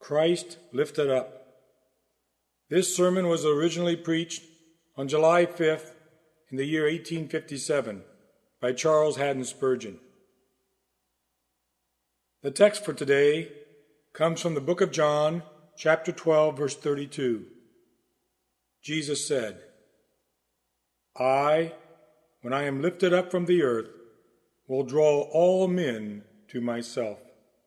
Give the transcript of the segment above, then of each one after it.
Christ lifted up. This sermon was originally preached on July 5th in the year 1857 by Charles Haddon Spurgeon. The text for today comes from the book of John, chapter 12, verse 32. Jesus said, "I, when I am lifted up from the earth, will draw all men to myself."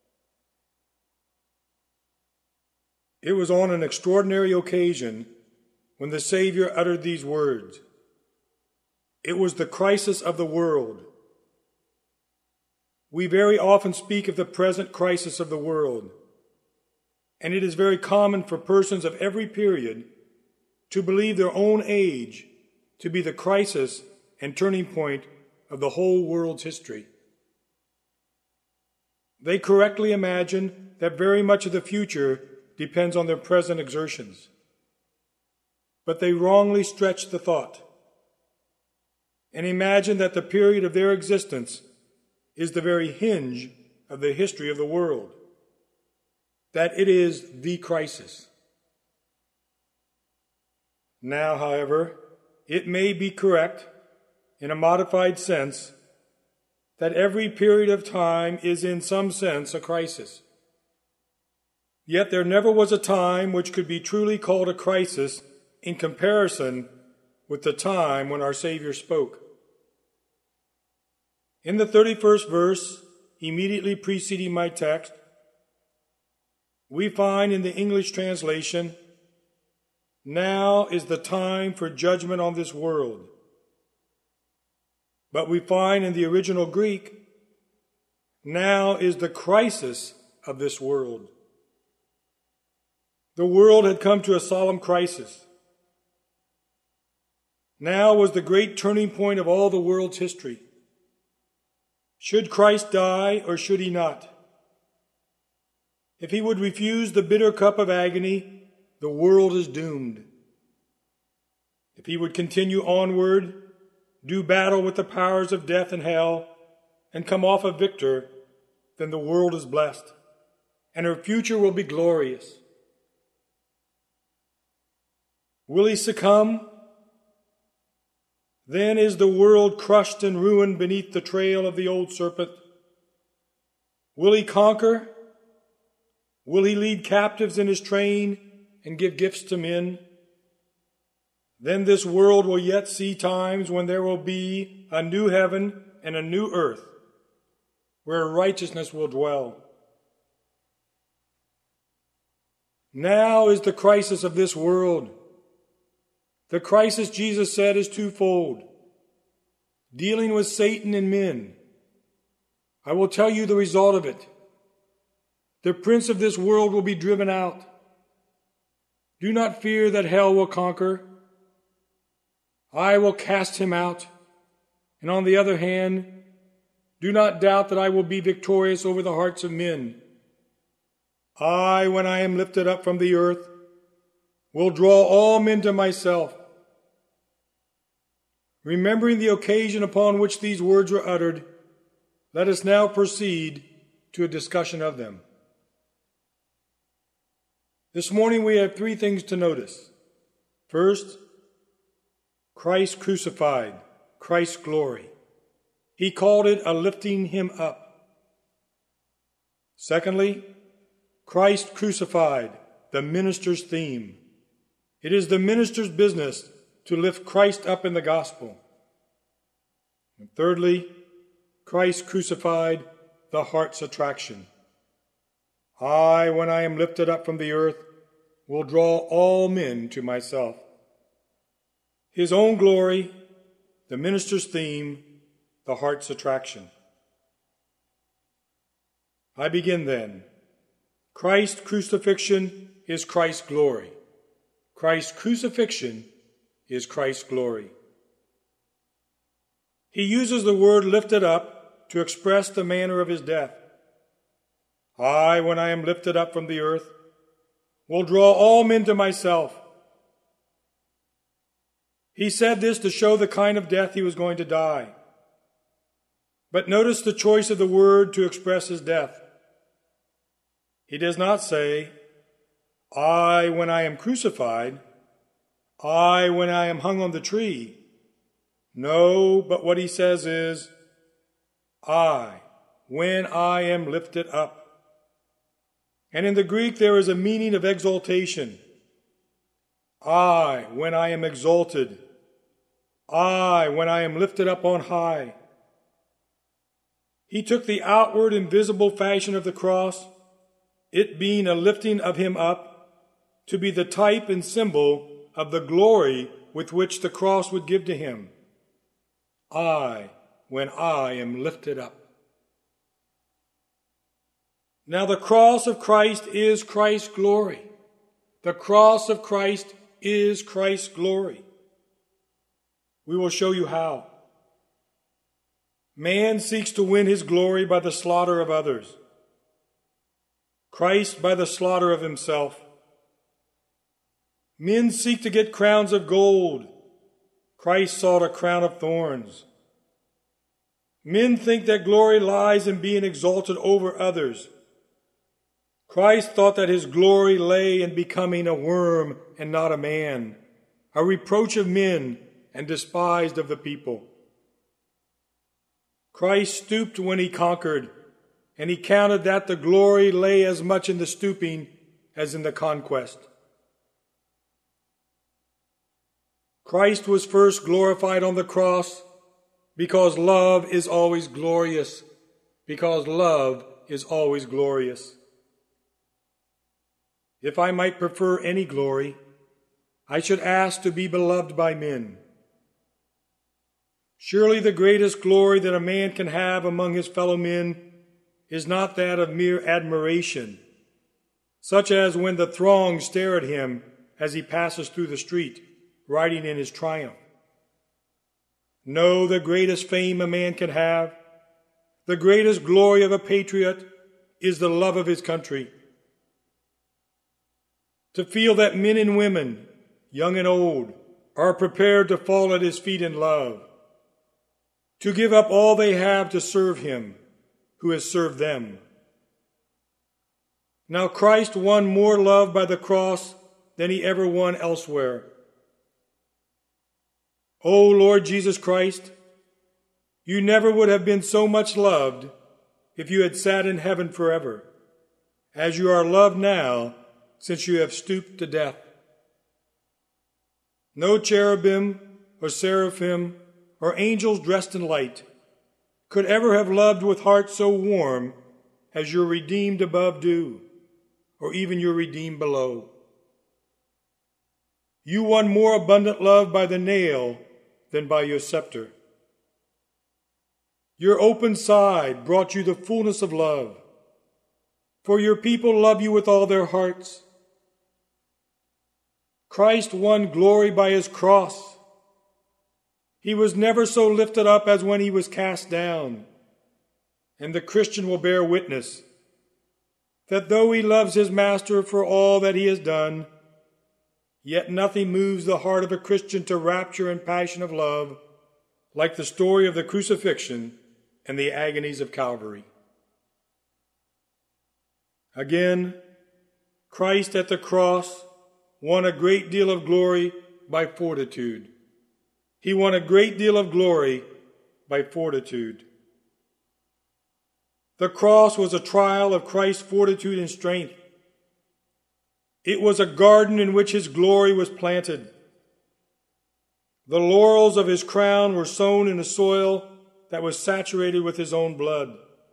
It was on an extraordinary occasion when the Savior uttered these words. It was the crisis of the world. We very often speak of the present crisis of the world, and it is very common for persons of every period to believe their own age to be the crisis and turning point of the whole world's history. They correctly imagine that very much of the future depends on their present exertions. But they wrongly stretch the thought and imagine that the period of their existence is the very hinge of the history of the world, that it is the crisis. Now, however, it may be correct, in a modified sense, that every period of time is in some sense a crisis. Yet there never was a time which could be truly called a crisis in comparison with the time when our Savior spoke. In the 31st verse, immediately preceding my text, we find in the English translation, "Now is the time for judgment on this world." But we find in the original Greek, "Now is the crisis of this world." The world had come to a solemn crisis. Now was the great turning point of all the world's history. Should Christ die or should he not? If he would refuse the bitter cup of agony, the world is doomed. If he would continue onward, do battle with the powers of death and hell, and come off a victor, then the world is blessed, and her future will be glorious. Will he succumb? Then is the world crushed and ruined beneath the trail of the old serpent. Will he conquer? Will he lead captives in his train and give gifts to men? Then this world will yet see times when there will be a new heaven and a new earth, where righteousness will dwell. Now is the crisis of this world. The crisis, Jesus said, is twofold. Dealing with Satan and men. I will tell you the result of it. The prince of this world will be driven out. Do not fear that hell will conquer. I will cast him out. And on the other hand, do not doubt that I will be victorious over the hearts of men. I, when I am lifted up from the earth, will draw all men to myself. Remembering the occasion upon which these words were uttered, let us now proceed to a discussion of them. This morning we have three things to notice. First, Christ crucified, Christ's glory. He called it a lifting him up. Secondly, Christ crucified, the minister's theme. It is the minister's business to lift Christ up in the gospel. And thirdly, Christ crucified, the heart's attraction. I, when I am lifted up from the earth, will draw all men to myself. His own glory, the minister's theme, the heart's attraction. I begin then. Christ's crucifixion is Christ's glory. Christ's crucifixion is Christ's glory. He uses the word lifted up to express the manner of his death. I, when I am lifted up from the earth, will draw all men to myself. He said this to show the kind of death he was going to die. But notice the choice of the word to express his death. He does not say, I when I am crucified, I when I am hung on the tree. No, but what he says is, I when I am lifted up. And in the Greek there is a meaning of exaltation. I when I am exalted. I when I am lifted up on high. He took the outward and visible fashion of the cross, it being a lifting of him up, to be the type and symbol of the glory with which the cross would give to him. I when I am lifted up. Now the cross of Christ is Christ's glory. The cross of Christ is Christ's glory. We will show you how. Man seeks to win his glory by the slaughter of others. Christ by the slaughter of himself. Men seek to get crowns of gold. Christ sought a crown of thorns. Men think that glory lies in being exalted over others. Christ thought that his glory lay in becoming a worm and not a man, a reproach of men and despised of the people. Christ stooped when he conquered, and he counted that the glory lay as much in the stooping as in the conquest. Christ was first glorified on the cross because love is always glorious, because love is always glorious. If I might prefer any glory, I should ask to be beloved by men. Surely the greatest glory that a man can have among his fellow men is not that of mere admiration, such as when the throng stare at him as he passes through the street, riding in his triumph. No, the greatest fame a man can have, the greatest glory of a patriot, is the love of his country. To feel that men and women, young and old, are prepared to fall at his feet in love, to give up all they have to serve him who has served them. Now Christ won more love by the cross than he ever won elsewhere. O Lord Jesus Christ, you never would have been so much loved if you had sat in heaven forever, as you are loved now, since you have stooped to death. No cherubim or seraphim or angels dressed in light could ever have loved with hearts so warm as your redeemed above do, or even your redeemed below. You won more abundant love by the nail than by your scepter. Your open side brought you the fullness of love, for your people love you with all their hearts. Christ won glory by his cross. He was never so lifted up as when he was cast down. And the Christian will bear witness that though he loves his master for all that he has done, yet nothing moves the heart of a Christian to rapture and passion of love like the story of the crucifixion and the agonies of Calvary. Again, Christ at the cross won a great deal of glory by fortitude. He won a great deal of glory by fortitude. The cross was a trial of Christ's fortitude and strength. It was a garden in which his glory was planted. The laurels of his crown were sown in a soil that was saturated with his own blood.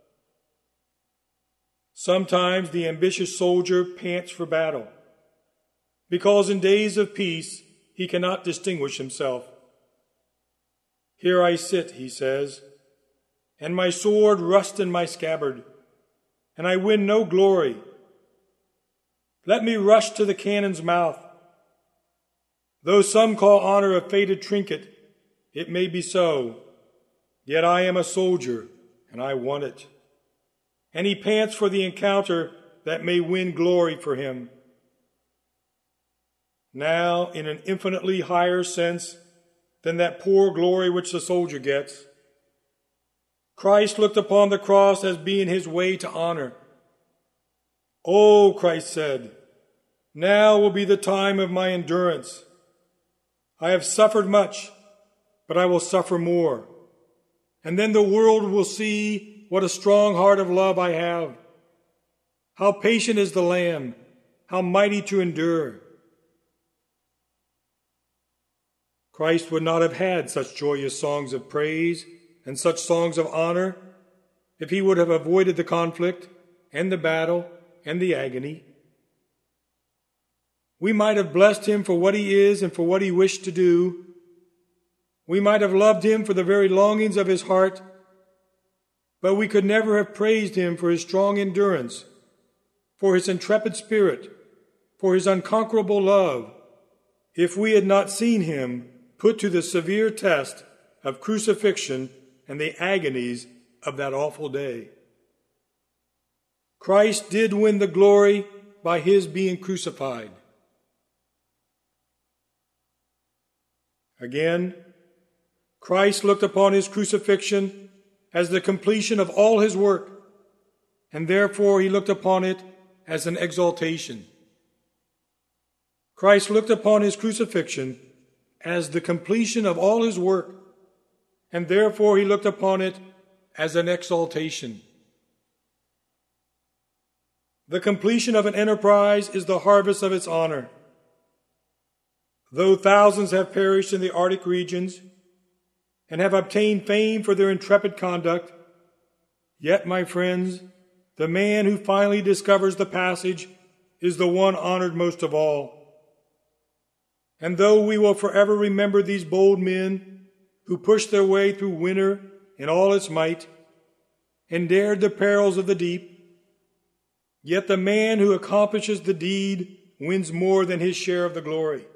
Sometimes the ambitious soldier pants for battle, because in days of peace he cannot distinguish himself. Here I sit, he says, and my sword rusts in my scabbard, and I win no glory. Let me rush to the cannon's mouth. Though some call honor a faded trinket, it may be so, yet I am a soldier, and I want it. And he pants for the encounter that may win glory for him. Now, in an infinitely higher sense than that poor glory which the soldier gets, Christ looked upon the cross as being his way to honor. Oh, Christ said, Now will be the time of my endurance. I have suffered much, but I will suffer more. And then the world will see what a strong heart of love I have. How patient is the Lamb, how mighty to endure. Christ would not have had such joyous songs of praise and such songs of honor if he would have avoided the conflict and the battle and the agony. We might have blessed him for what he is and for what he wished to do. We might have loved him for the very longings of his heart, but we could never have praised him for his strong endurance, for his intrepid spirit, for his unconquerable love, if we had not seen him put to the severe test of crucifixion and the agonies of that awful day. Christ did win the glory by his being crucified. Again, Christ looked upon his crucifixion as the completion of all his work, and therefore he looked upon it as an exaltation. Christ looked upon his crucifixion as the completion of all his work, and therefore he looked upon it as an exaltation. The completion of an enterprise is the harvest of its honor. Though thousands have perished in the Arctic regions and have obtained fame for their intrepid conduct, yet, my friends, the man who finally discovers the passage is the one honored most of all. And though we will forever remember these bold men who pushed their way through winter in all its might and dared the perils of the deep, yet the man who accomplishes the deed wins more than his share of the glory.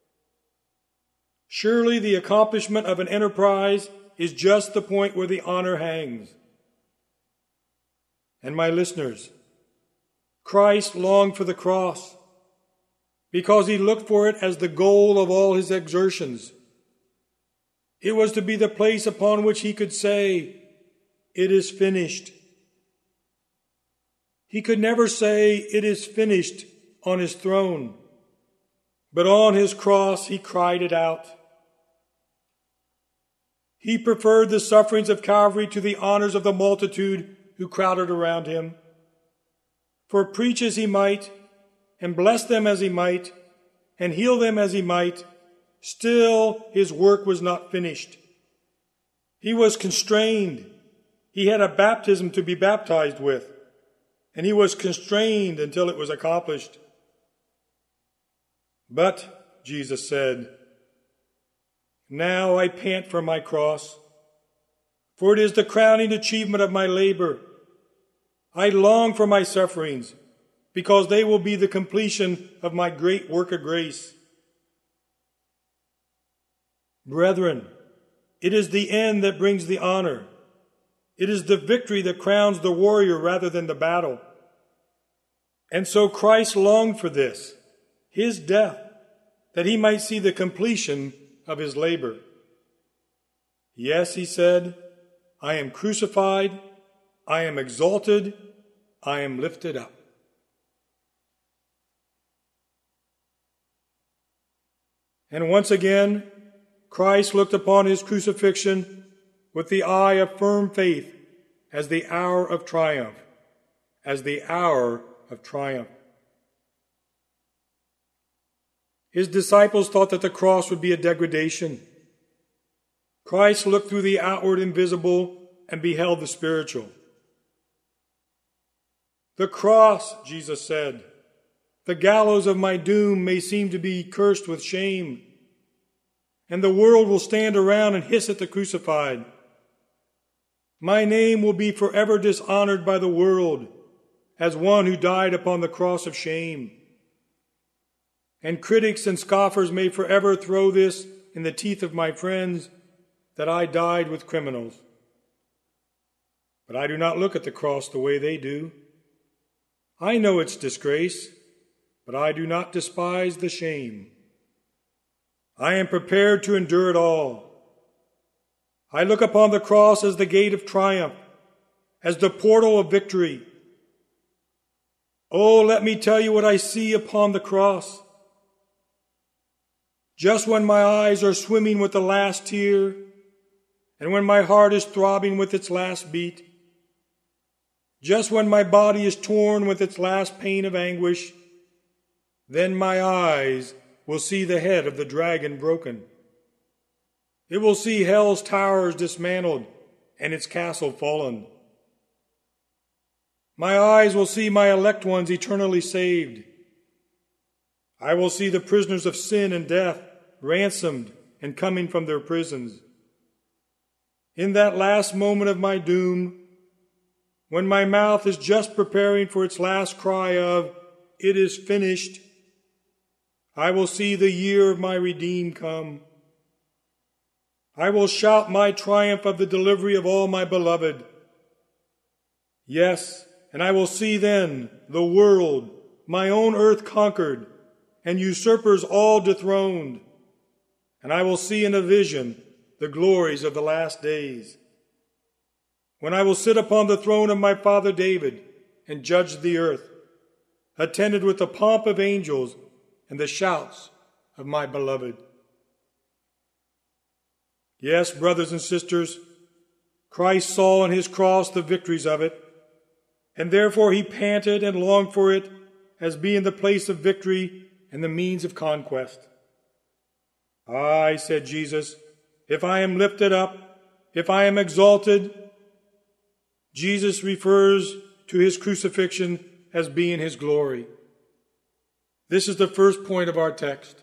Surely the accomplishment of an enterprise is just the point where the honor hangs. And my listeners, Christ longed for the cross because he looked for it as the goal of all his exertions. It was to be the place upon which he could say, "It is finished." He could never say, "It is finished," on his throne, but on his cross he cried it out. He preferred the sufferings of Calvary to the honors of the multitude who crowded around him. For preach as he might, and bless them as he might, and heal them as he might, still his work was not finished. He was constrained. He had a baptism to be baptized with, and he was constrained until it was accomplished. But, Jesus said, "Now I pant for my cross, for it is the crowning achievement of my labor. I long for my sufferings, because they will be the completion of my great work of grace." Brethren, it is the end that brings the honor. It is the victory that crowns the warrior rather than the battle. And so Christ longed for this, his death, that he might see the completion of his labor. "Yes," he said, "I am crucified, I am exalted, I am lifted up." And once again, Christ looked upon his crucifixion with the eye of firm faith as the hour of triumph, as the hour of triumph. His disciples thought that the cross would be a degradation. Christ looked through the outward invisible and beheld the spiritual. "The cross," Jesus said, "the gallows of my doom may seem to be cursed with shame, and the world will stand around and hiss at the crucified. My name will be forever dishonored by the world as one who died upon the cross of shame. And critics and scoffers may forever throw this in the teeth of my friends, that I died with criminals. But I do not look at the cross the way they do. I know its disgrace, but I do not despise the shame. I am prepared to endure it all. I look upon the cross as the gate of triumph, as the portal of victory. Oh, let me tell you what I see upon the cross. Just when my eyes are swimming with the last tear, and when my heart is throbbing with its last beat, just when my body is torn with its last pain of anguish, then my eyes will see the head of the dragon broken. It will see hell's towers dismantled and its castle fallen. My eyes will see my elect ones eternally saved. I will see the prisoners of sin and death ransomed and coming from their prisons. In that last moment of my doom, when my mouth is just preparing for its last cry of, "It is finished," I will see the year of my redeemed come. I will shout my triumph of the delivery of all my beloved. Yes, and I will see then the world, my own earth conquered, and usurpers all dethroned. And I will see in a vision the glories of the last days, when I will sit upon the throne of my father David and judge the earth, attended with the pomp of angels and the shouts of my beloved. Yes, brothers and sisters, Christ saw on his cross the victories of it, and therefore he panted and longed for it as being the place of victory and the means of conquest. "I," said Jesus, "if I am lifted up, if I am exalted," Jesus refers to his crucifixion as being his glory. This is the first point of our text.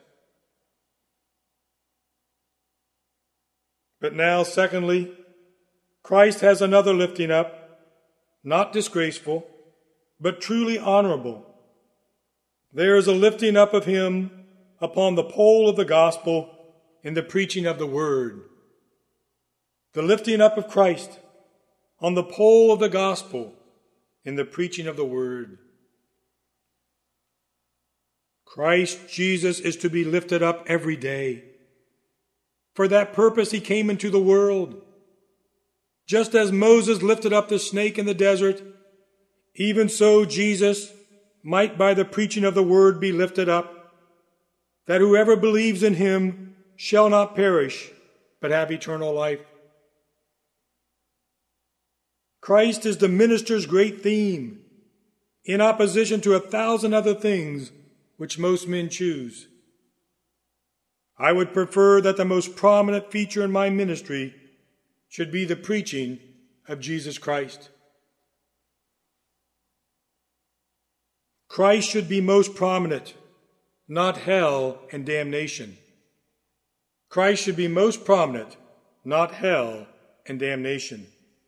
But now, secondly, Christ has another lifting up, not disgraceful, but truly honorable. There is a lifting up of him upon the pole of the gospel in the preaching of the word. The lifting up of Christ on the pole of the gospel in the preaching of the word. Christ Jesus is to be lifted up every day. For that purpose he came into the world. Just as Moses lifted up the snake in the desert, even so Jesus might by the preaching of the word be lifted up, that whoever believes in him shall not perish, but have eternal life. Christ is the minister's great theme, in opposition to 1,000 other things which most men choose. I would prefer that the most prominent feature in my ministry should be the preaching of Jesus Christ. Christ should be most prominent, not hell and damnation. Christ should be most prominent, not hell and damnation.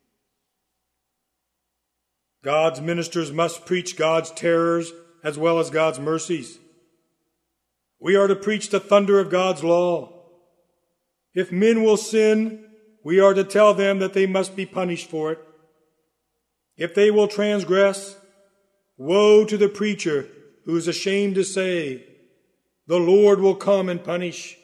God's ministers must preach God's terrors as well as God's mercies. We are to preach the thunder of God's law. If men will sin, we are to tell them that they must be punished for it. If they will transgress, woe to the preacher who is ashamed to say, "The Lord will come and punish."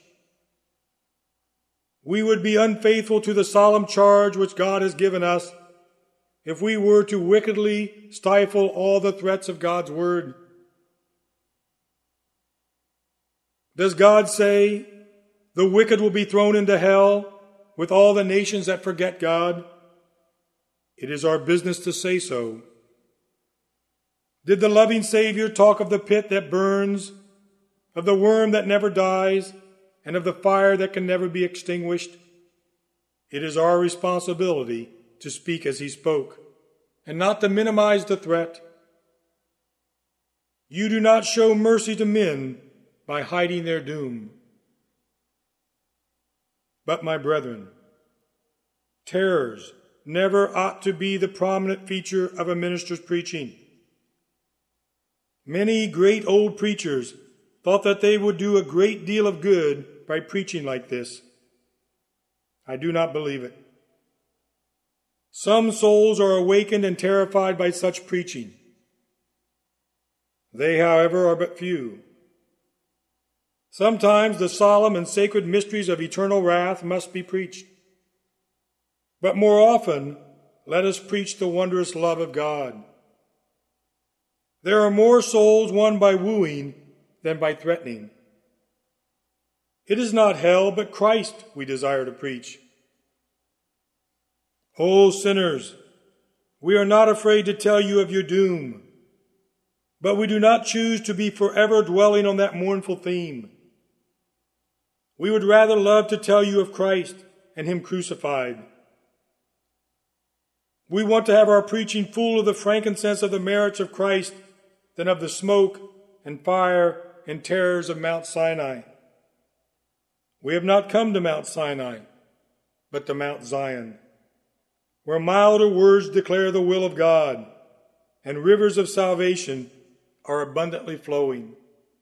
We would be unfaithful to the solemn charge which God has given us if we were to wickedly stifle all the threats of God's word. Does God say, "The wicked will be thrown into hell with all the nations that forget God"? It is our business to say so. Did the loving Savior talk of the pit that burns, of the worm that never dies, and of the fire that can never be extinguished? It is our responsibility to speak as he spoke, and not to minimize the threat. You do not show mercy to men by hiding their doom. But, my brethren, terrors never ought to be the prominent feature of a minister's preaching. Many great old preachers thought that they would do a great deal of good by preaching like this. I do not believe it. Some souls are awakened and terrified by such preaching. They, however, are but few. Sometimes the solemn and sacred mysteries of eternal wrath must be preached. But more often, let us preach the wondrous love of God. There are more souls won by wooing than by threatening. It is not hell, but Christ we desire to preach. O sinners, we are not afraid to tell you of your doom, but we do not choose to be forever dwelling on that mournful theme. We would rather love to tell you of Christ and Him crucified. We want to have our preaching full of the frankincense of the merits of Christ than of the smoke and fire and terrors of Mount Sinai. We have not come to Mount Sinai, but to Mount Zion, where milder words declare the will of God, and rivers of salvation are abundantly flowing.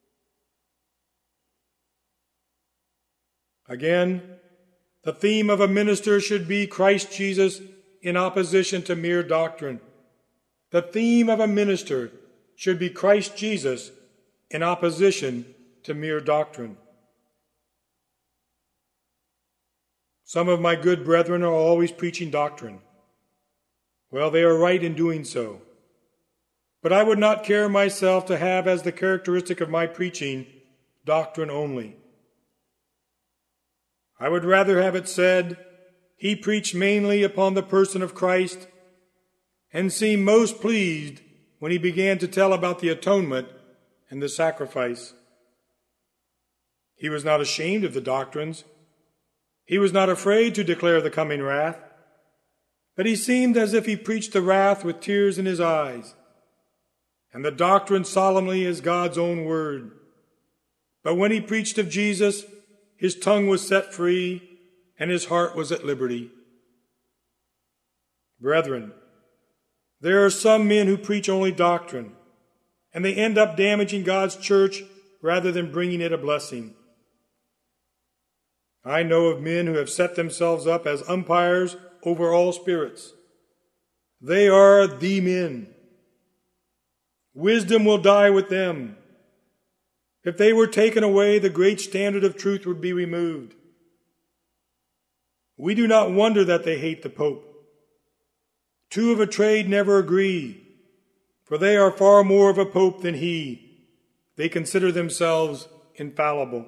Again, the theme of a minister should be Christ Jesus in opposition to mere doctrine. The theme of a minister should be Christ Jesus in opposition to mere doctrine. Some of my good brethren are always preaching doctrine. Well, they are right in doing so. But I would not care myself to have as the characteristic of my preaching doctrine only. I would rather have it said, he preached mainly upon the person of Christ and seemed most pleased when he began to tell about the atonement and the sacrifice. He was not ashamed of the doctrines. He was not afraid to declare the coming wrath, but he seemed as if he preached the wrath with tears in his eyes, and the doctrine solemnly as God's own word. But when he preached of Jesus, his tongue was set free, and his heart was at liberty. Brethren, there are some men who preach only doctrine, and they end up damaging God's church rather than bringing it a blessing. I know of men who have set themselves up as umpires over all spirits. They are the men. Wisdom will die with them. If they were taken away, the great standard of truth would be removed. We do not wonder that they hate the Pope. Two of a trade never agree, for they are far more of a pope than he. They consider themselves infallible.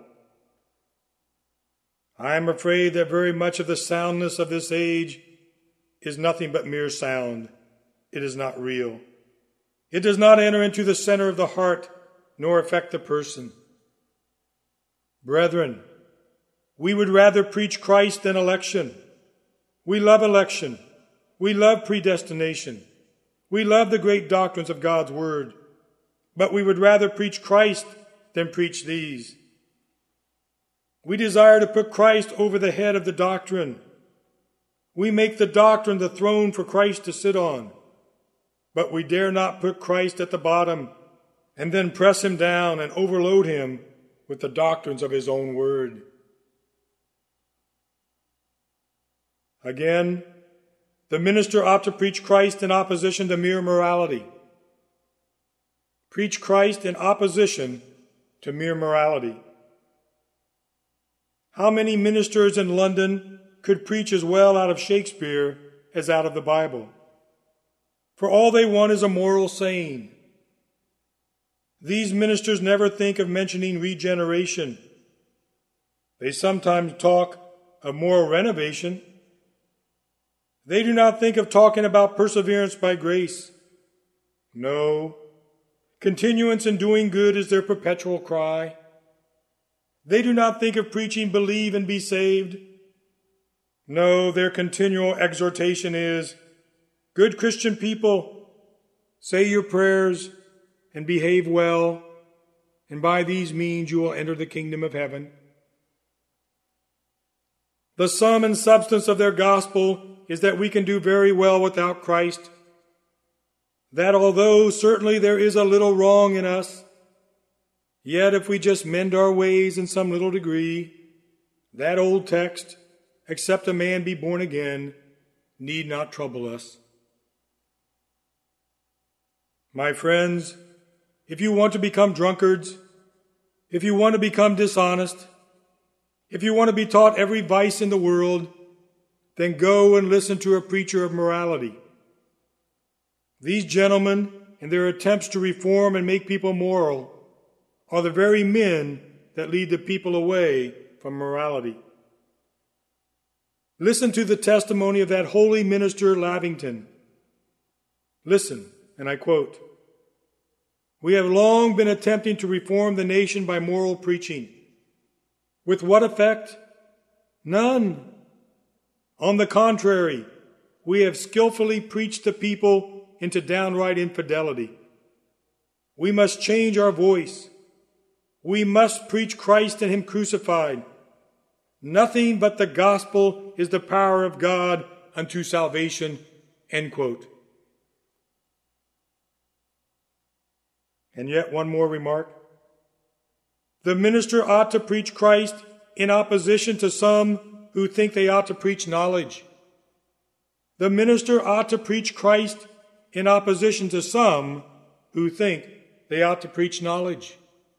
I am afraid that very much of the soundness of this age is nothing but mere sound. It is not real. It does not enter into the center of the heart, nor affect the person. Brethren, we would rather preach Christ than election. We love election. We love predestination. We love the great doctrines of God's Word. But we would rather preach Christ than preach these. We desire to put Christ over the head of the doctrine. We make the doctrine the throne for Christ to sit on. But we dare not put Christ at the bottom and then press him down and overload him with the doctrines of his own word. Again, the minister ought to preach Christ in opposition to mere morality. Preach Christ in opposition to mere morality. How many ministers in London could preach as well out of Shakespeare as out of the Bible? For all they want is a moral saying. These ministers never think of mentioning regeneration. They sometimes talk of moral renovation. They do not think of talking about perseverance by grace. No, continuance in doing good is their perpetual cry. They do not think of preaching believe and be saved. No, their continual exhortation is, good Christian people, say your prayers and behave well, and by these means you will enter the kingdom of heaven. The sum and substance of their gospel is that we can do very well without Christ, that although certainly there is a little wrong in us, yet if we just mend our ways in some little degree, that old text, except a man be born again, need not trouble us. My friends, if you want to become drunkards, if you want to become dishonest, if you want to be taught every vice in the world, then go and listen to a preacher of morality. These gentlemen and their attempts to reform and make people moral are the very men that lead the people away from morality. Listen to the testimony of that holy minister Lavington. Listen, and I quote, "We have long been attempting to reform the nation by moral preaching. With what effect? None. On the contrary, we have skillfully preached the people into downright infidelity. We must change our voice. We must preach Christ and Him crucified. Nothing but the gospel is the power of God unto salvation." End quote. And yet one more remark. The minister ought to preach Christ in opposition to some who think they ought to preach knowledge. The minister ought to preach Christ in opposition to some who think they ought to preach knowledge.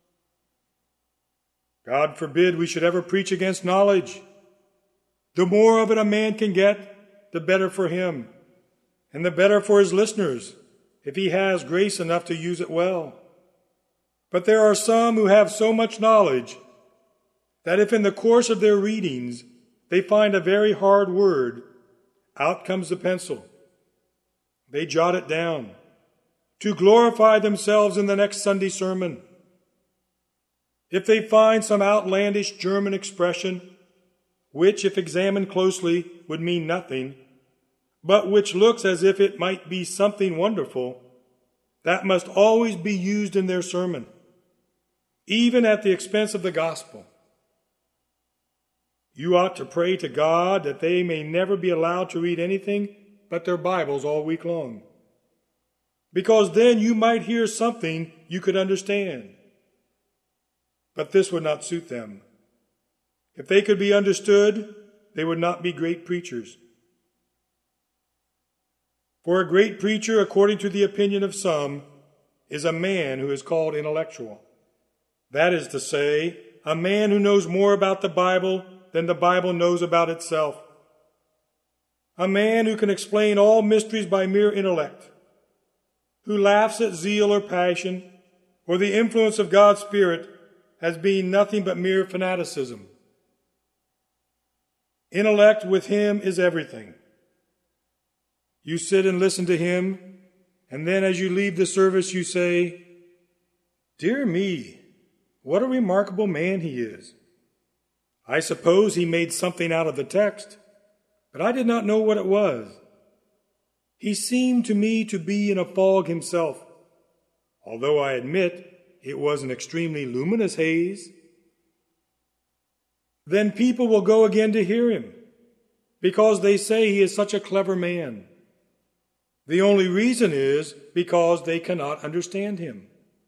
God forbid we should ever preach against knowledge. The more of it a man can get, the better for him, and the better for his listeners, if he has grace enough to use it well. But there are some who have so much knowledge that if in the course of their readings they find a very hard word, out comes the pencil. They jot it down to glorify themselves in the next Sunday sermon. If they find some outlandish German expression, which, if examined closely, would mean nothing, but which looks as if it might be something wonderful, that must always be used in their sermon, even at the expense of the gospel. You ought to pray to God that they may never be allowed to read anything but their Bibles all week long, because then you might hear something you could understand. But this would not suit them. If they could be understood, they would not be great preachers. For a great preacher, according to the opinion of some, is a man who is called intellectual. That is to say, a man who knows more about the Bible than the Bible knows about itself. A man who can explain all mysteries by mere intellect, who laughs at zeal or passion, or the influence of God's Spirit as being nothing but mere fanaticism. Intellect with him is everything. You sit and listen to him, and then as you leave the service you say, "Dear me, what a remarkable man he is. I suppose he made something out of the text, but I did not know what it was. He seemed to me to be in a fog himself, although I admit it was an extremely luminous haze." Then people will go again to hear him, because they say he is such a clever man. The only reason is because they cannot understand him.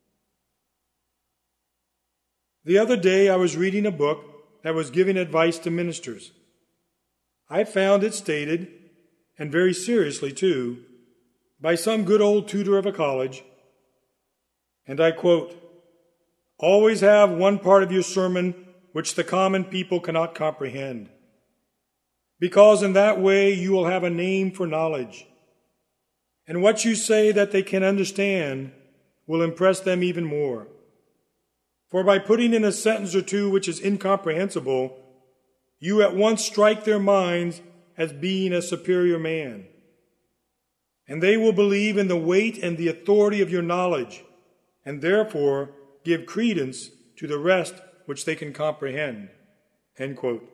The other day I was reading a book that was giving advice to ministers. I found it stated, and very seriously too, by some good old tutor of a college, and I quote, "Always have one part of your sermon which the common people cannot comprehend, because in that way you will have a name for knowledge, and what you say that they can understand will impress them even more. For by putting in a sentence or two which is incomprehensible, you at once strike their minds as being a superior man, and they will believe in the weight and the authority of your knowledge, and therefore give credence to the rest which they can comprehend." End quote.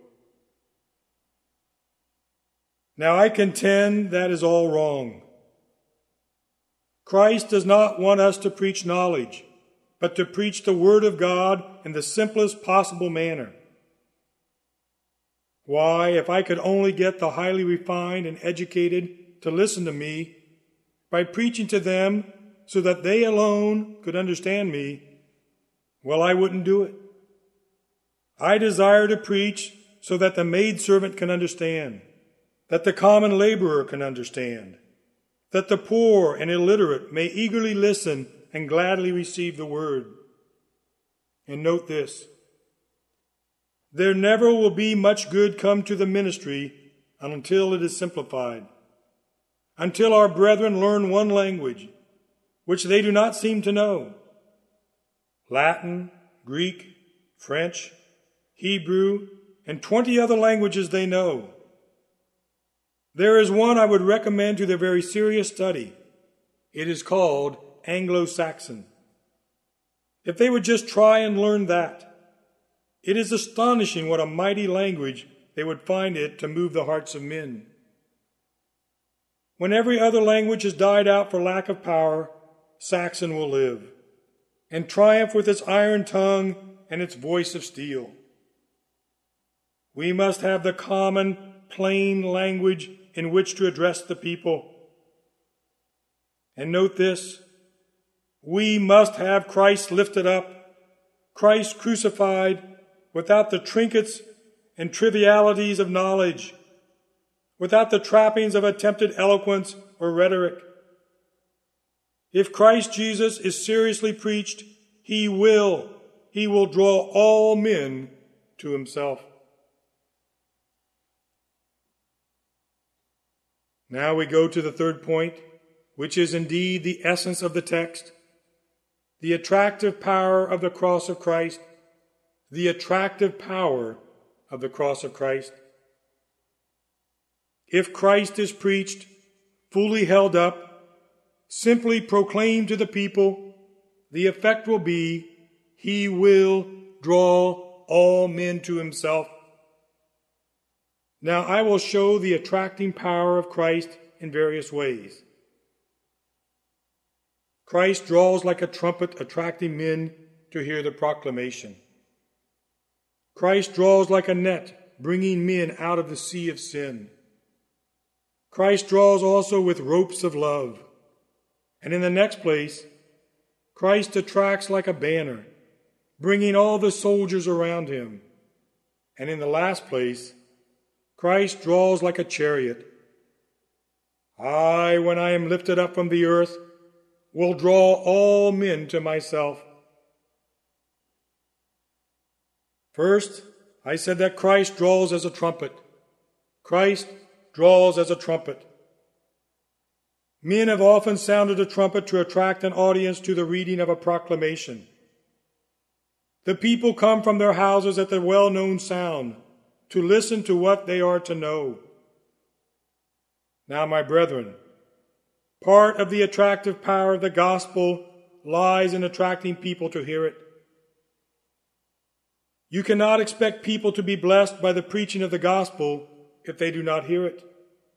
Now I contend that is all wrong. Christ does not want us to preach knowledge, but to preach the Word of God in the simplest possible manner. Why, if I could only get the highly refined and educated to listen to me by preaching to them so that they alone could understand me, well, I wouldn't do it. I desire to preach so that the maidservant can understand, that the common laborer can understand, that the poor and illiterate may eagerly listen and gladly receive the word. And note this: there never will be much good come to the ministry until it is simplified, until our brethren learn one language, which they do not seem to know. Latin, Greek, French, Hebrew, and 20 other languages they know. There is one I would recommend to their very serious study. It is called Anglo-Saxon. If they would just try and learn that, it is astonishing what a mighty language they would find it to move the hearts of men. When every other language has died out for lack of power, Saxon will live and triumph with its iron tongue and its voice of steel. We must have the common, plain language in which to address the people. And note this, we must have Christ lifted up, Christ crucified, without the trinkets and trivialities of knowledge, without the trappings of attempted eloquence or rhetoric. If Christ Jesus is seriously preached, he will draw all men to himself. Now we go to the third point, which is indeed the essence of the text, the attractive power of the cross of Christ, the attractive power of the cross of Christ. If Christ is preached, fully held up, simply proclaimed to the people, the effect will be he will draw all men to himself. Now I will show the attracting power of Christ in various ways. Christ draws like a trumpet, attracting men to hear the proclamation. Christ draws like a net, bringing men out of the sea of sin. Christ draws also with ropes of love. And in the next place, Christ attracts like a banner, bringing all the soldiers around him. And in the last place, Christ draws like a chariot. I, when I am lifted up from the earth, will draw all men to myself. First, I said that Christ draws as a trumpet. Christ draws as a trumpet. Men have often sounded a trumpet to attract an audience to the reading of a proclamation. The people come from their houses at the well-known sound to listen to what they are to know. Now, my brethren, part of the attractive power of the gospel lies in attracting people to hear it. You cannot expect people to be blessed by the preaching of the gospel if they do not hear it.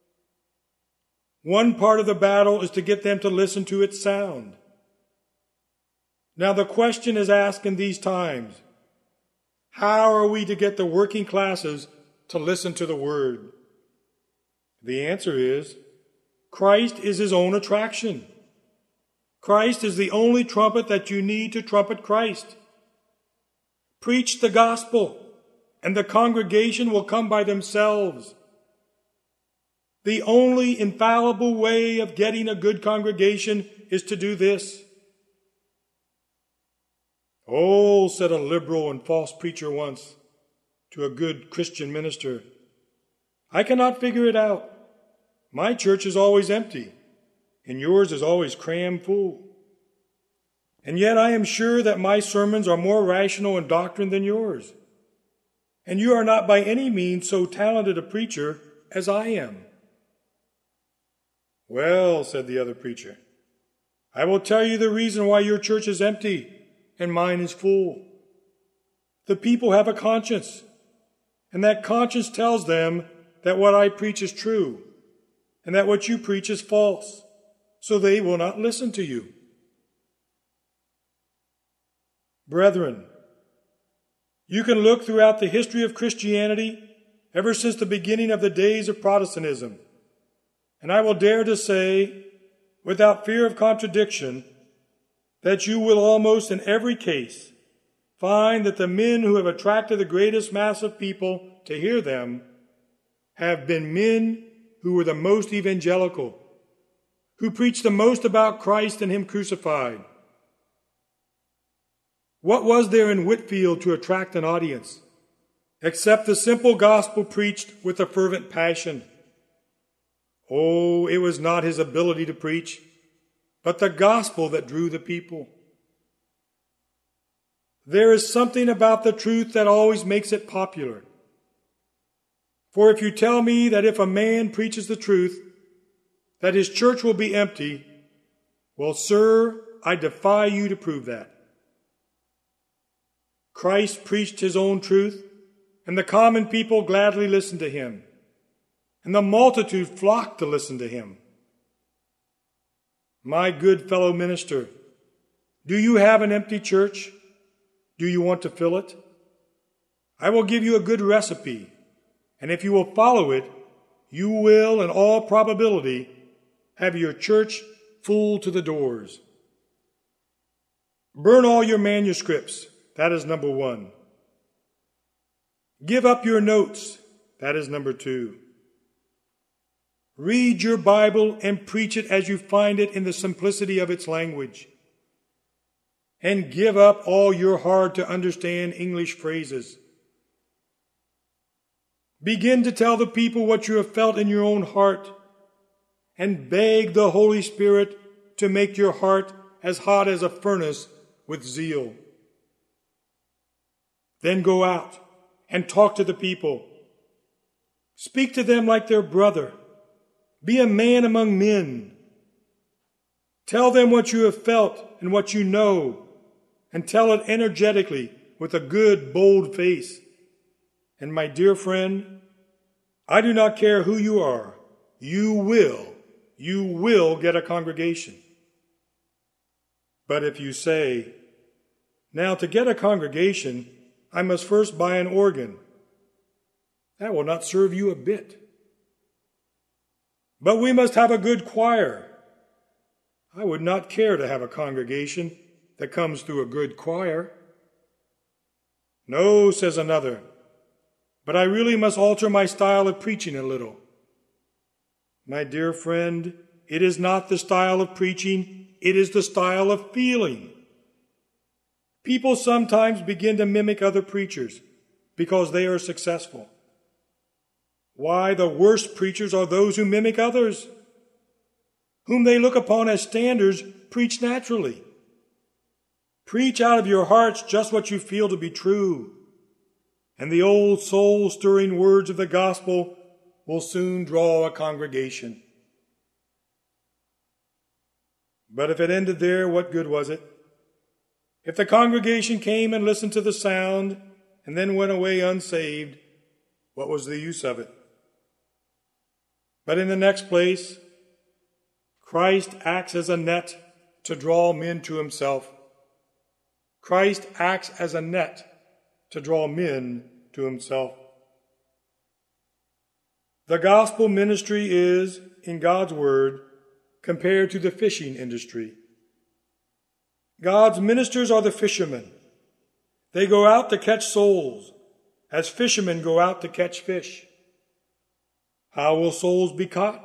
One part of the battle is to get them to listen to its sound. Now the question is asked in these times, how are we to get the working classes to listen to the word? The answer is, Christ is his own attraction. Christ is the only trumpet that you need to trumpet Christ. Preach the gospel, and the congregation will come by themselves. The only infallible way of getting a good congregation is to do this. Oh, said a liberal and false preacher once to a good Christian minister, I cannot figure it out. My church is always empty, and yours is always crammed full. And yet I am sure that my sermons are more rational in doctrine than yours. And you are not by any means so talented a preacher as I am. Well, said the other preacher, I will tell you the reason why your church is empty and mine is full. The people have a conscience, and that conscience tells them that what I preach is true, and that what you preach is false, so they will not listen to you. Brethren, you can look throughout the history of Christianity ever since the beginning of the days of Protestantism, and I will dare to say, without fear of contradiction, that you will almost in every case find that the men who have attracted the greatest mass of people to hear them have been men who were the most evangelical, who preached the most about Christ and him crucified. What was there in Whitefield to attract an audience, except the simple gospel preached with a fervent passion? Oh, it was not his ability to preach, but the gospel that drew the people. There is something about the truth that always makes it popular. For if you tell me that if a man preaches the truth, that his church will be empty, well, sir, I defy you to prove that. Christ preached his own truth, and the common people gladly listened to him, and the multitude flocked to listen to him. My good fellow minister, do you have an empty church? Do you want to fill it? I will give you a good recipe, and if you will follow it, you will, in all probability, have your church full to the doors. Burn all your manuscripts. That is number 1. Give up your notes. That is number 2. Read your Bible and preach it as you find it in the simplicity of its language. And give up all your hard-to-understand English phrases. Begin to tell the people what you have felt in your own heart, and beg the Holy Spirit to make your heart as hot as a furnace with zeal. Then go out and talk to the people. Speak to them like their brother. Be a man among men. Tell them what you have felt and what you know, and tell it energetically with a good, bold face. And my dear friend, I do not care who you are. You will get a congregation. But if you say, now to get a congregation, I must first buy an organ, that will not serve you a bit. But we must have a good choir. I would not care to have a congregation that comes through a good choir. No, says another, but I really must alter my style of preaching a little. My dear friend, it is not the style of preaching, it is the style of feeling. People sometimes begin to mimic other preachers because they are successful. Why, the worst preachers are those who mimic others, whom they look upon as standards. Preach naturally. Preach out of your hearts just what you feel to be true, and the old soul-stirring words of the gospel will soon draw a congregation. But if it ended there, what good was it? If the congregation came and listened to the sound and then went away unsaved, what was the use of it? But in the next place, Christ acts as a net to draw men to himself. Christ acts as a net to draw men to himself. The gospel ministry is, in God's word, compared to the fishing industry. God's ministers are the fishermen. They go out to catch souls, as fishermen go out to catch fish. How will souls be caught?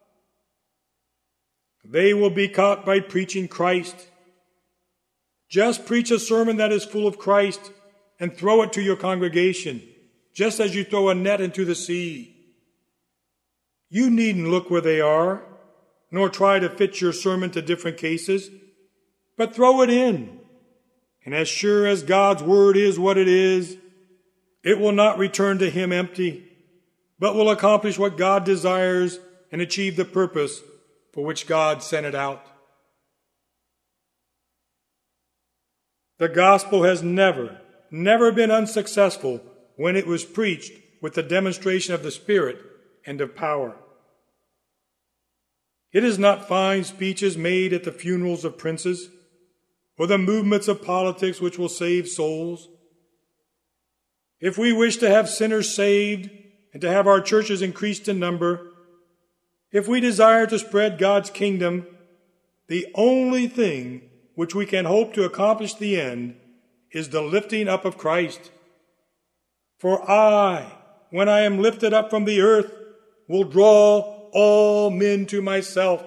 They will be caught by preaching Christ. Just preach a sermon that is full of Christ and throw it to your congregation, just as you throw a net into the sea. You needn't look where they are, nor try to fit your sermon to different cases, but throw it in. And as sure as God's word is what it is, it will not return to him empty, but will accomplish what God desires and achieve the purpose for which God sent it out. The gospel has never been unsuccessful when it was preached with the demonstration of the Spirit and of power. It is not fine speeches made at the funerals of princes or the movements of politics which will save souls. If we wish to have sinners saved and to have our churches increased in number, if we desire to spread God's kingdom, the only thing which we can hope to accomplish the end is the lifting up of Christ. For I, when I am lifted up from the earth, will draw all men to myself.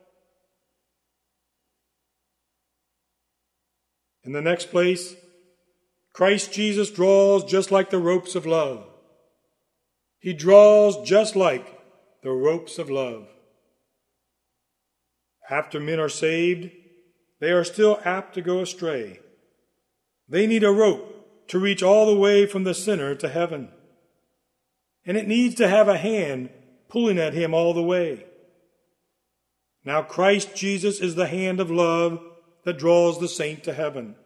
In the next place, Christ Jesus draws just like the ropes of love. He draws just like the ropes of love. After men are saved, they are still apt to go astray. They need a rope to reach all the way from the sinner to heaven. And it needs to have a hand pulling at him all the way. Now Christ Jesus is the hand of love that draws the saint to heaven.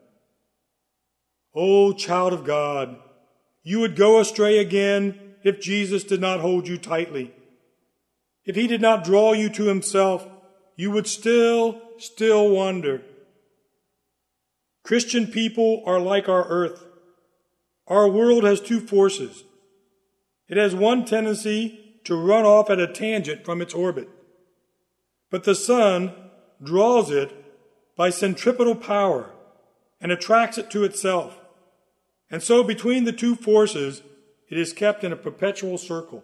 O child of God, you would go astray again if Jesus did not hold you tightly. If he did not draw you to himself, you would still wander. Christian people are like our earth. Our world has two forces. It has one tendency to run off at a tangent from its orbit, but the sun draws it by centripetal power and attracts it to itself. And so between the two forces, it is kept in a perpetual circle.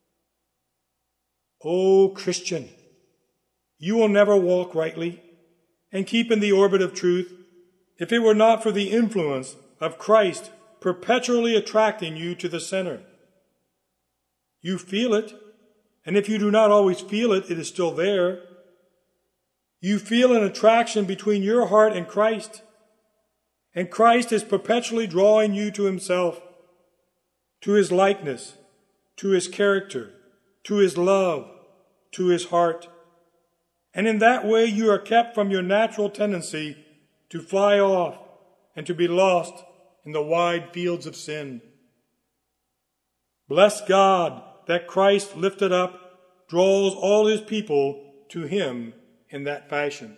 O Christian, you will never walk rightly and keep in the orbit of truth if it were not for the influence of Christ perpetually attracting you to the center. You feel it, and if you do not always feel it, it is still there. You feel an attraction between your heart and Christ is perpetually drawing you to himself, to his likeness, to his character, to his love, to his heart. And in that way you are kept from your natural tendency to fly off and to be lost in the wide fields of sin. Bless God that Christ lifted up draws all his people to him in that fashion.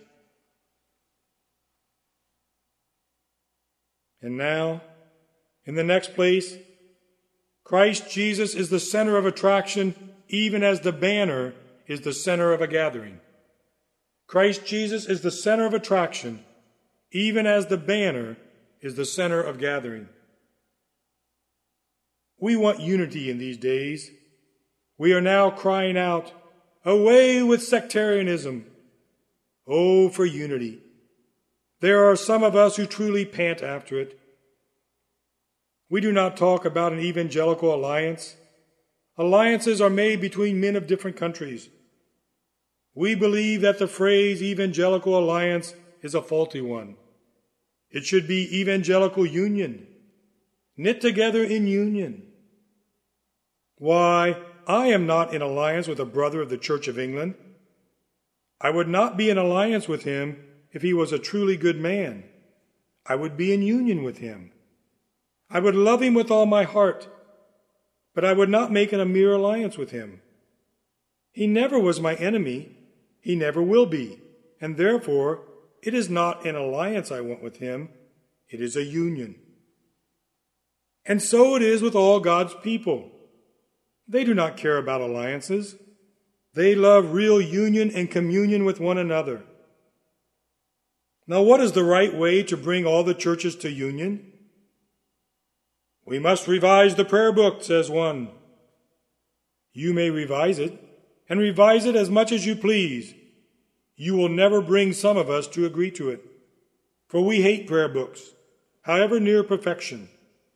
And now, in the next place, Christ Jesus is the center of attraction, even as the banner is the center of a gathering. Christ Jesus is the center of attraction, even as the banner is the center of gathering. We want unity in these days. We are now crying out, "Away with sectarianism!" Oh, for unity. There are some of us who truly pant after it. We do not talk about an evangelical alliance. Alliances are made between men of different countries. We believe that the phrase evangelical alliance is a faulty one. It should be evangelical union, knit together in union. Why, I am not in alliance with a brother of the Church of England. I would not be in alliance with him if he was a truly good man. I would be in union with him. I would love him with all my heart, but I would not make it a mere alliance with him. He never was my enemy. He never will be. And therefore, it is not an alliance I want with him. It is a union. And so it is with all God's people. They do not care about alliances. They love real union and communion with one another. Now, what is the right way to bring all the churches to union? We must revise the prayer book, says one. You may revise it, and revise it as much as you please. You will never bring some of us to agree to it, for we hate prayer books, however near perfection.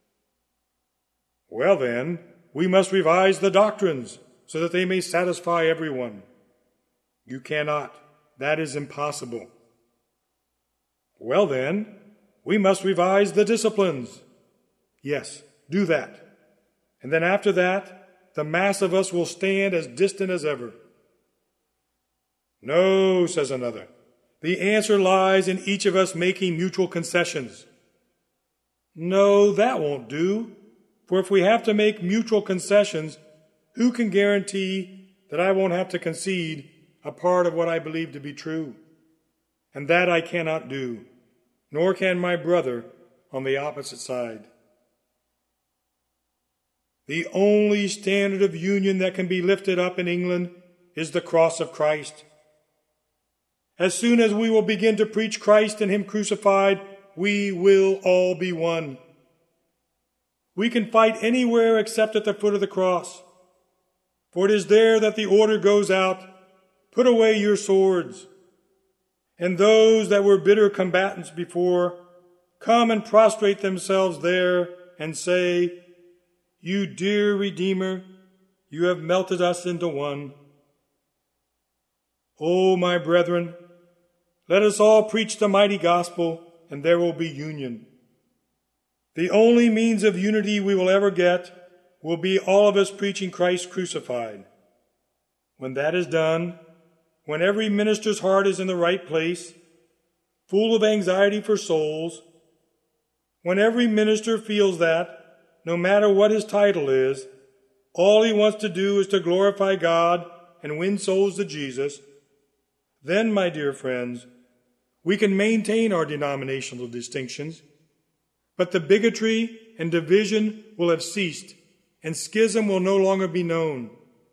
Well then, we must revise the doctrines so that they may satisfy everyone. You cannot. That is impossible. Well then, we must revise the disciplines. Yes, do that. And then after that, the mass of us will stand as distant as ever. No, says another. The answer lies in each of us making mutual concessions. No, that won't do. For if we have to make mutual concessions, who can guarantee that I won't have to concede a part of what I believe to be true? And that I cannot do, nor can my brother on the opposite side. The only standard of union that can be lifted up in England is the cross of Christ. As soon as we will begin to preach Christ and him crucified, we will all be one. We can fight anywhere except at the foot of the cross, for it is there that the order goes out, put away your swords. And those that were bitter combatants before come and prostrate themselves there and say, You dear Redeemer, you have melted us into one. Oh, my brethren, Let us all preach the mighty gospel, and there will be union. The only means of unity we will ever get will be all of us preaching Christ crucified. When that is done, when every minister's heart is in the right place, full of anxiety for souls, when every minister feels that, no matter what his title is, all he wants to do is to glorify God and win souls to Jesus, then, my dear friends, we can maintain our denominational distinctions, but the bigotry and division will have ceased, and schism will no longer be known.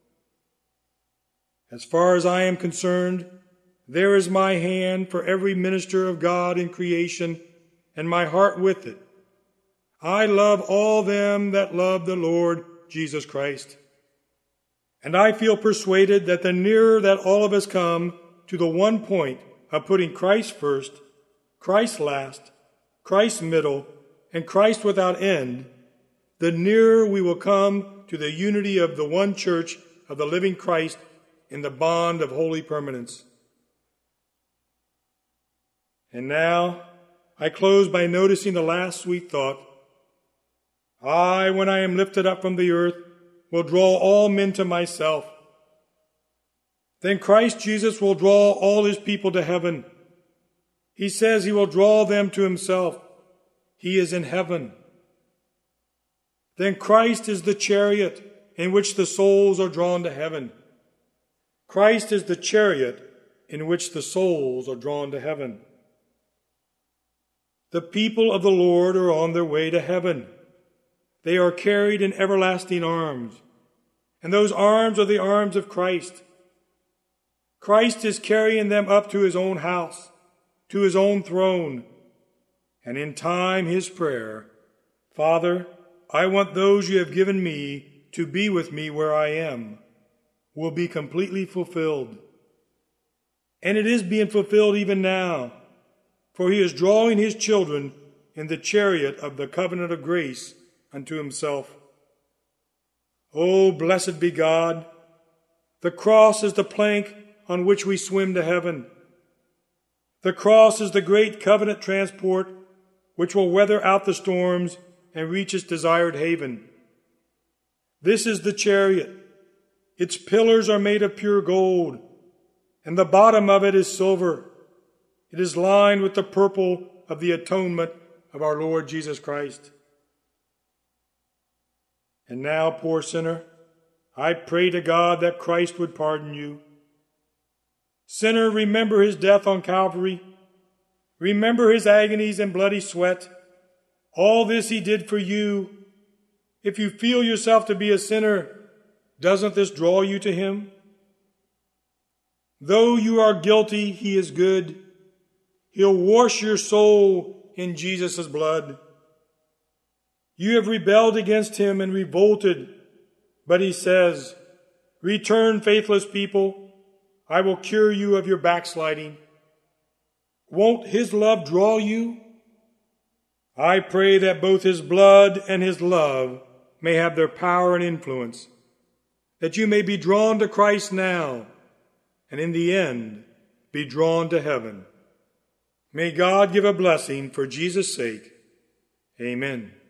As far as I am concerned, there is my hand for every minister of God in creation, and my heart with it. I love all them that love the Lord Jesus Christ. And I feel persuaded that the nearer that all of us come to the one point of putting Christ first, Christ last, Christ middle, and Christ without end, the nearer we will come to the unity of the one church of the living Christ in the bond of holy permanence. And now I close by noticing the last sweet thought. I, when I am lifted up from the earth, will draw all men to myself. Then Christ Jesus will draw all his people to heaven. He says he will draw them to himself. He is in heaven. Then Christ is the chariot in which the souls are drawn to heaven. Christ is the chariot in which the souls are drawn to heaven. The people of the Lord are on their way to heaven. They are carried in everlasting arms, and those arms are the arms of Christ. Christ is carrying them up to his own house, to his own throne, and in time his prayer, Father, I want those you have given me to be with me where I am, will be completely fulfilled. And it is being fulfilled even now, for he is drawing his children in the chariot of the covenant of grace unto himself. Oh, blessed be God! The cross is the plank on which we swim to heaven. The cross is the great covenant transport which will weather out the storms and reach its desired haven. This is the chariot. Its pillars are made of pure gold, and the bottom of it is silver. It is lined with the purple of the atonement of our Lord Jesus Christ. And now, poor sinner, I pray to God that Christ would pardon you. Sinner, remember his death on Calvary. Remember his agonies and bloody sweat. All this he did for you. If you feel yourself to be a sinner, doesn't this draw you to him? Though you are guilty, he is good. He'll wash your soul in Jesus' blood. You have rebelled against him and revolted, but he says, return, faithless people. I will cure you of your backsliding. Won't his love draw you? I pray that both his blood and his love may have their power and influence, that you may be drawn to Christ now, and in the end be drawn to heaven. May God give a blessing for Jesus' sake. Amen.